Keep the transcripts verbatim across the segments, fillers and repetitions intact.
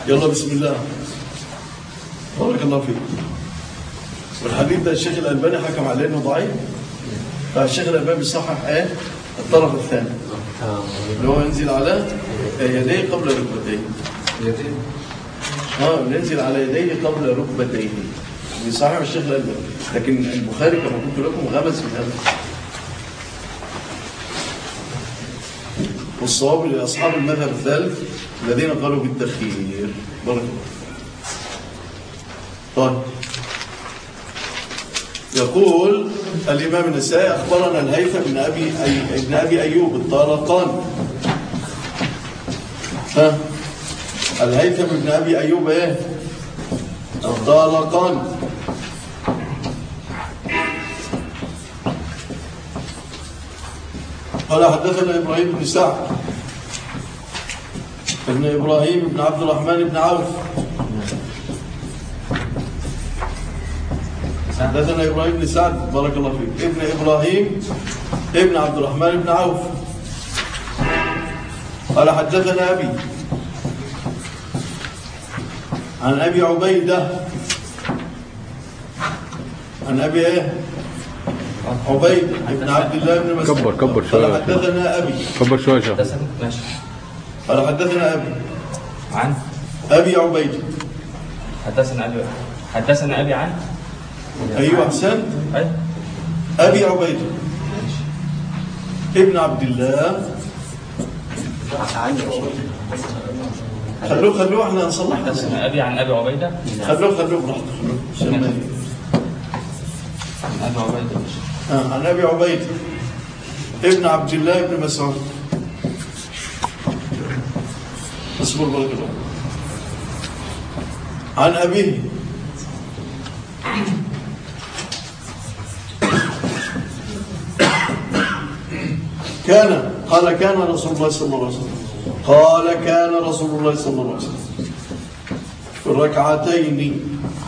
يلا بسم الله. بارك الله فيك. والحديث ده الشيخ الألباني حكم عليه انه ضعيف. فالشيخ الألباني بيصحح ايه؟ الطرف الثاني اللي هو ينزل على يديه قبل ركبتيه. يديه؟ اه ينزل على يديه قبل ركبتيه. بيصحح الشيخ الألباني، لكن البخاري كما قلت لكم غمز في هذا. والصواب لأصحاب المذهب الثالث الذين قالوا بالتخيير. بارك الله. طيب يقول الإمام النسائي أخبرنا الهيثم بن أبي أي... ابن أبي أيوب الطالقان. ها الهيثم بن أبي أيوب إيه؟ الطالقان. قال حدثنا إبراهيم بن سعد ابن إبراهيم بن عبد الرحمن بن عوف. حدثنا إبراهيم بن سعد بارك الله فيك ابن إبراهيم ابن عبد الرحمن بن عوف. قال حدثنا أبي عن أبي عبيدة عن أبي إيه؟ عبيد ابن عبد الله بن مسعود. كبر كبر شوية. قال حدثنا أبي. كبر شوية شوية. ماشي. قال حدثنا أبي عن أبي عبيد. حدثنا أبي حدثنا أبي عن أيوة أحسنت. أي أبي عبيد ابن عبد الله. خلوه خلوه احنا نصلح. حدثنا أبي عن أبي عبيدة. خلوه خلوه براحته خلوه. عن أبي عبيدة. آه عن أبي عبيد ابن عبد الله بن مسعود. اصبر بارك الله. عن أبيه كان قال كان رسول الله صلى الله عليه وسلم قال كان رسول الله صلى الله عليه وسلم في الركعتين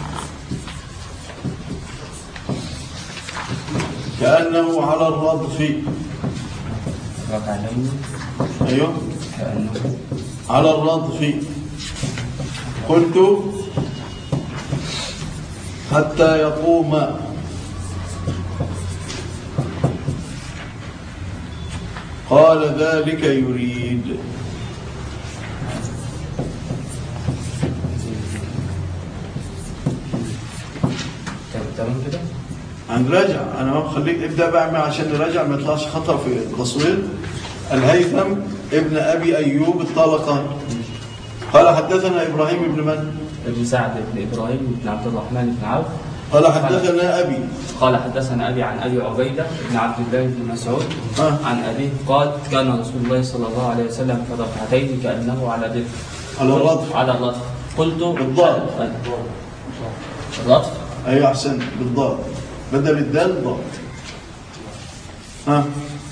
كأنه على الرضف. ركعتين أيوه كأنه على الرضف. قلت حتى يقوم. قال ذلك يريد. تمام كده؟ هنراجع. انا خليك ابدا بقى عشان نراجع ما يطلعش خطا في التصوير. الهيثم ابن ابي ايوب الطالقان قال حدثنا ابراهيم بن من؟ ابن سعد بن ابراهيم بن عبد الرحمن بن عوف. قال حدثنا ابي قال حدثنا ابي عن ابي عبيده بن عبد الله بن مسعود. آه. عن ابيه قال كان رسول الله صلى الله عليه وسلم في ركعتين كانه على ذكر على الرضف. على الرضف. قلت بالضاد. الرضف. ايوه احسن بالضاد بدل الدال ضاد. ها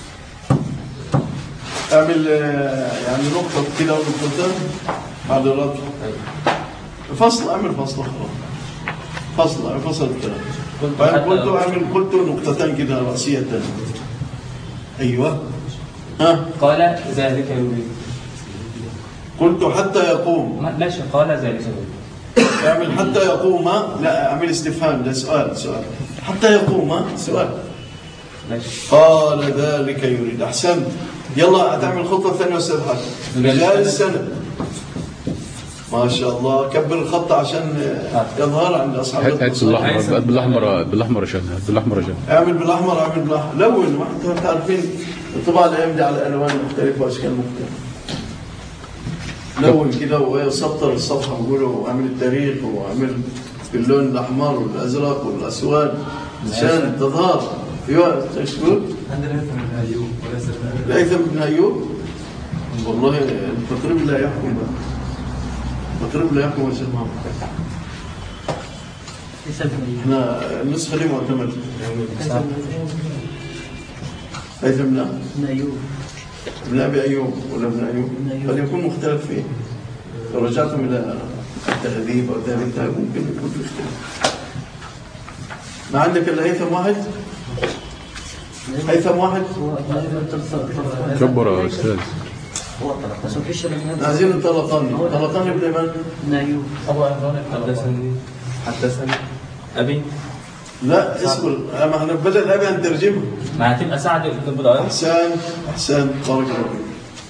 اعمل يعني نقطه كده ونقطتين على الرضف. فصل اعمل فصل خلاص. فصل فصل الكلام. قلت اعمل قلت نقطتين كده راسيتين. ايوه ها قال ذلك يريد. قلت حتى يقوم. ماشي. قال ذلك يريد. اعمل حتى يقوم. لا اعمل استفهام ده سؤال سؤال حتى يقوم سؤال. ماشي. قال ذلك يريد. احسنت. يلا هتعمل خطه ثانيه استاذ حاج. رجال السنه ما شاء الله. كبر الخط عشان يظهر عند اصحاب هات بالاحمر بالاحمر بالاحمر عشان بالاحمر عشان اعمل بالاحمر اعمل بالاحمر. لون ما انتوا عارفين الطباعه الايام دي على الوان مختلفه واشكال مختلفه. لون كده وسطر الصفحه وقولوا اعمل التاريخ واعمل باللون الاحمر والازرق والاسود عشان تظهر. ايوه تشكر. عندنا الهيثم بن ايوب وليس الهيثم بن ايوب. والله التقريب لا يحكم بقى. التقريب لا يحكم يا شيخ محمد. احنا النسخه دي معتمده. هيثم بن ايوب ابن ابي ايوب ولا ابن ايوب قد يكون مختلف فيه. لو رجعتم الى التهذيب او ذلك ممكن يكون في اختلاف. ما عندك الا هيثم واحد؟ هيثم واحد؟ كبر يا استاذ. هو الطلاق بس ما فيش من عايزين الطلقاني طلقاني ابن من؟ ابن أيوب. أبو عمران حدثني حدثني أبي. لا اصبر، ما احنا بدل الابي هنترجمه. ما هتبقى سعد بن إبراهيم. احسان احسان بارك الله فيك.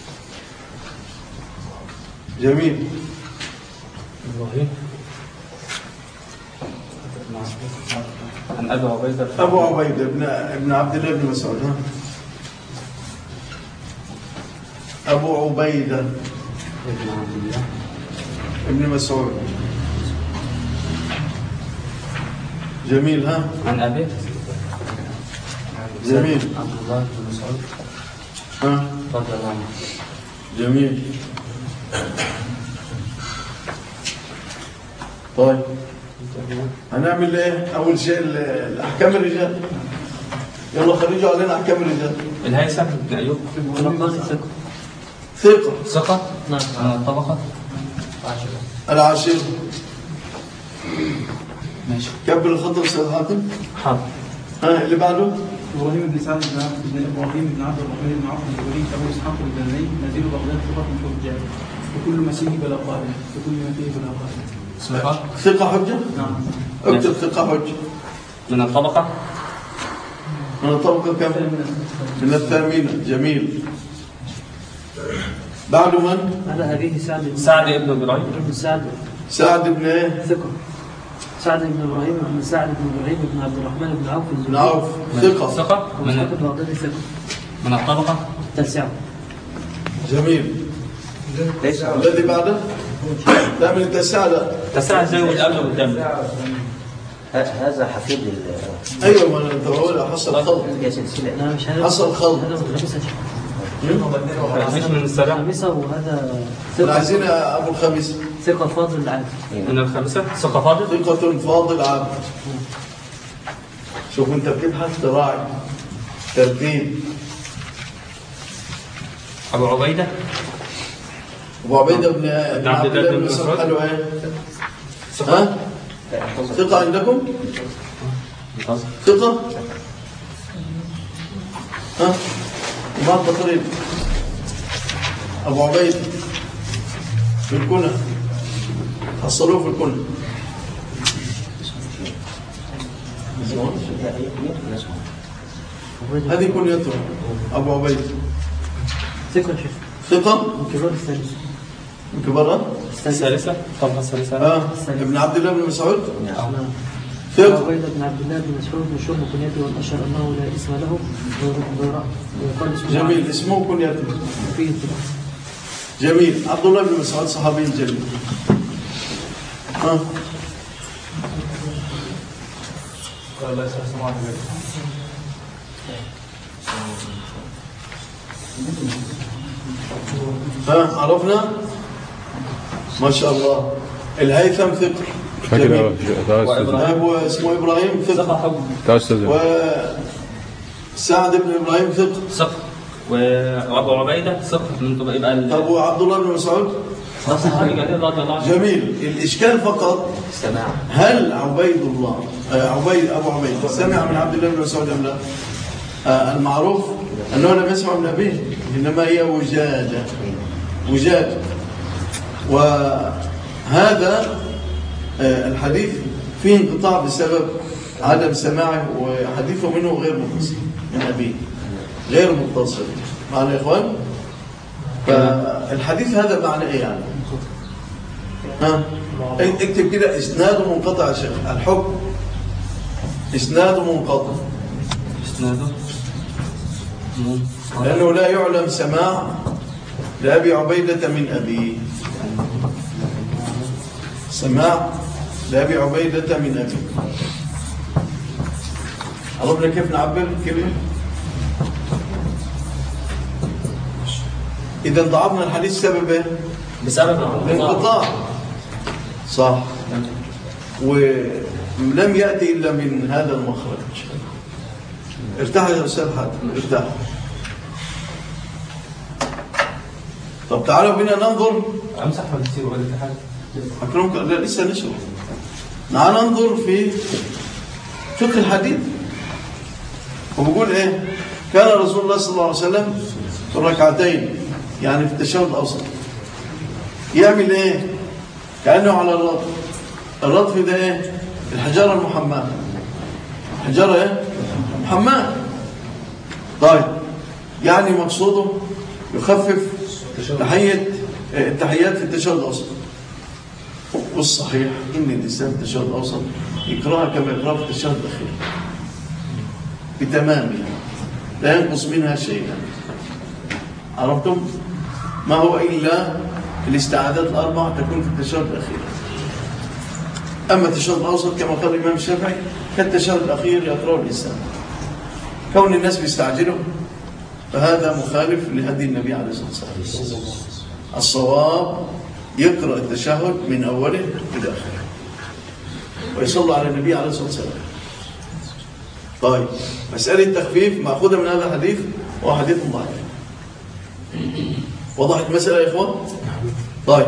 جميل. إبراهيم عن أبي عبيدة. ابو عبيده ابن ابن عبد الله بن مسعود. ها ابو عبيده ابن عبد الله ابن مسعود. جميل. ها عن أبي جميل. عبد الله بن مسعود ها رضي الله عنه. جميل. طيب هنعمل ايه؟ اول شيء ال- الاحكام الرجال. يلا خرجوا علينا احكام الرجال. الهيثم بن أيوب طلقاني ثقة. ثقه. ثقة. نعم. عن الطبقة العاشر. ماشي. كبر الخطر استاذ حاتم. حاضر. ها اللي بعده. ابراهيم بن سعد بن عبد بن ابراهيم بن عبد الرحمن بن عوف الزهري ابو اسحاق البناني نزيل بغداد ثقة من حجاج وكل ما فيه بلا قائل وكل ما فيه بلا قائل. ثقة. ثقه حجه. نعم. اكتب ثقه حجه. من الطبقة من الطبقه كم؟ من الثامنه. جميل. بعد من؟ على أبيه سعد بن سعد بن إبراهيم. ابن سعد سعد بن ايه؟ ثقة. سعد بن إبراهيم بن سعد بن إبراهيم بن عبد الرحمن بن عوف بن عوف. ثقه. ثقة. من من البغدادي ثقة. من الطبقة التاسعة. جميل. الذي بعده. لا من التاسعه. لا تسعة زي والقبل والقدام. هذا حفيد ال ايوه ما انا بقول حصل خلط. يا سلسلة. لا مش هذا. حصل خلط. هذا من الخامسة. مش من السبع. الخامسة وهذا احنا ثقة. عايزين ابو الخميس. ثقة فاضل عادي. من الخامسة. ثقة فاضل. ثقة فاضل عبد. شوف انت بتبحث تراعي ترتيب. أبو عبيدة ابو عبيده بن بن عبد الله بن مسعود. قالوا ايه؟ ها؟ ثقة عندكم؟ ثقة؟ ها؟ ما التقريب؟ ابو عبيده في الكنى. حصلوه في الكنى. هذه كنيته ابو عبيده. ثقة شيخ. ثقة من كبار الثالثة. من كبار الثالثة. الطبقة الثالثة. اه ابن عبد الله بن مسعود. نعم. ثقة. عبيدة بن عبد الله بن مسعود مشهور بكنيته والأشهر أنه لا اسم له غير ويقال اسمه جميل. اسمه كنيته. فيه ثقة. جميل. عبد الله بن مسعود صحابي جليل. ها الله يسلمك سماحة الشيخ. ها عرفنا ما شاء الله. الهيثم ثقة. فاكر جميل. اه ابو اسمه ابراهيم ثقة. ثقة. تعال استاذ. وسعد بن ابراهيم ثقة. ثقة. وأبو عبيدة ثقة. من طبقة يبقى ال- ابو عبد الله بن مسعود. رضي الله عنه. جميل. الاشكال فقط السماع. هل عبيد الله آه عبيد ابو عبيد سمع من عبد الله بن مسعود ام لا؟ آه المعروف انه لم يسمع من ابيه، انما هي وجاده. وجاده. وهذا آه الحديث فيه انقطاع بسبب عدم سماعه، وحديثه منه غير متصل من ابيه، غير متصل. معنا يا اخوان؟ فالحديث هذا معنى ايه يعني؟ ها؟ اكتب كده اسناده منقطع يا شيخ. الحكم اسناده منقطع إسناده لانه لا يعلم سماع لابي عبيده من ابيه. سماع لابي عبيده من ابيه. عرفنا كيف نعبر كلمه؟ اذا ضعفنا الحديث سبب ايه؟ بسبب الانقطاع. صح. ولم يأتي إلا من هذا المخرج. ارتاح يا أستاذ حاتم، ارتاح. طب تعالوا بنا ننظر. أمسح ولا تسير ولا حاجة؟ أكرمك. لا لسه نشرح. تعال ننظر في فقه الحديث. وبقول إيه؟ كان رسول الله صلى الله عليه وسلم في الركعتين يعني في التشهد الأوسط يعمل إيه؟ كأنه على الرطف. الرطف ده إيه؟ الحجارة المحماة. حجارة إيه؟ محماة. طيب يعني مقصوده يخفف تحية التحيات في التشهد الأوسط. والصحيح إن الإنسان في التشهد الأوسط يقرأها كما يقرأ في التشهد الأخير بتمامها لا ينقص منها شيئا. عرفتم؟ ما هو إلا الاستعادات الأربع تكون في التشهد الأخير. أما التشهد الأوسط كما قال الإمام الشافعي كالتشهد الأخير يقرأه الإنسان. كون الناس بيستعجلوا فهذا مخالف لهدي النبي عليه الصلاة والسلام. الصواب يقرأ التشهد من أوله إلى آخره ويصلى على النبي عليه الصلاة والسلام. طيب مسألة التخفيف مأخوذة من هذا الحديث وهو حديث ضعيف. وضحت المسألة يا إخوان؟ طيب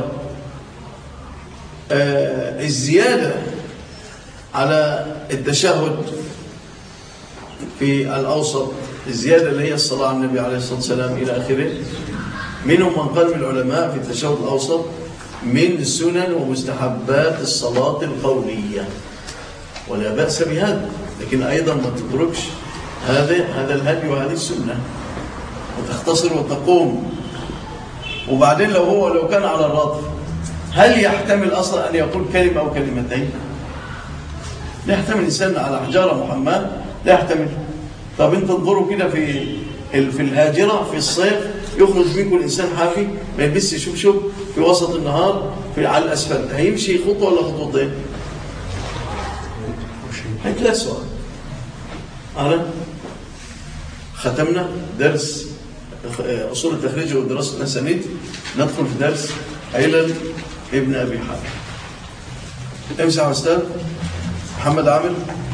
آه الزيادة على التشهد في الأوسط، الزيادة اللي هي الصلاة على النبي عليه الصلاة والسلام إلى آخره، منهم من قال من العلماء في التشهد الأوسط من سنن ومستحبات الصلاة القولية ولا بأس بهذا، لكن أيضا ما تتركش هذا هذا الهدي وهذه السنة وتختصر وتقوم. وبعدين لو هو لو كان على الرطف هل يحتمل أصلا أن يقول كلمة أو كلمتين؟ لا يحتمل الإنسان على حجارة محماة، لا يحتمل. طب انت انظروا كده في في الهاجرة في الصيف يخرج منكم الإنسان حافي ما يلبسش شبشب في وسط النهار في على الأسفل، هيمشي خطوة ولا خطوتين؟ هيتلسوا. أنا ختمنا درس أصول التخريج ودراسة الأسانيد، ندخل في درس علل ابن أبي حاتم. امسح يا أستاذ محمد عامر.